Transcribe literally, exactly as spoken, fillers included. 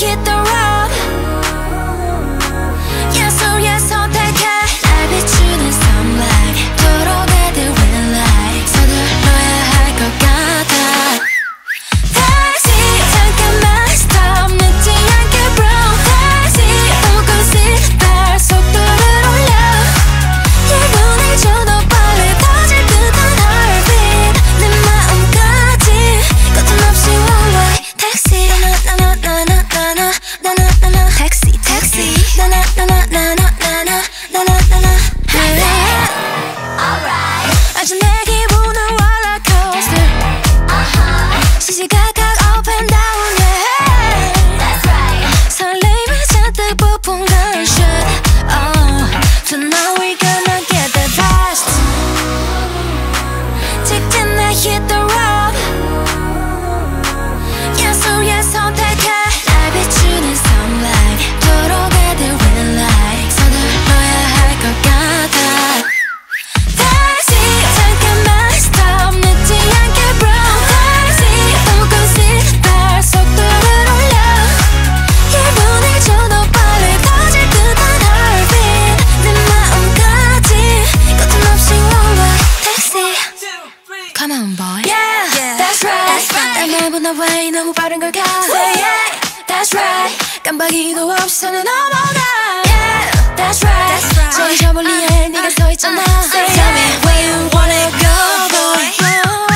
hit the road. 예술의 선택해 날 비추는 sunlight. 도로가 될 red light. 서둘러야 할 것 같아. 다시 잠깐만 stop. 늦지 않게 bro. 다시 조금씩 날 속도를 올려. 일 분을 줘도 빨리 터질 듯한 heartbeat. 내 마음까지 거침없이 one way. 택시 나나나나나나나 나나나나 택시 택시 나나나나나나나나 나나나나. Alright. 아주 내 기분은 rollercoaster. 시시각각 up and down, yeah. That's right. 설레임을 잔뜩 부푼 gunshot. Oh, tonight we gonna get the best. 직진 내 hit the road. 예술의 선택해 날 비추는 sunlight. 도로가 될 red light. 서둘러야 할 것 같아. 다시 잠깐만 stop. 늦지 않게 bro. 다시 조금씩 날 속도를 올려. 일 분을 줘도 빨리 터질 듯한 heartbeat. 내 마음까지 거침없이 one way. 택시 come on boy. Yeah, that's right. 날 내보내 왜 너무 빠른 걸까. Yeah, that's right. 깜빡이도 없이 선을 넘어가. Yeah, that's right. 저기 저 멀리에 네가 서 있잖아. Tell me where you wanna go boy.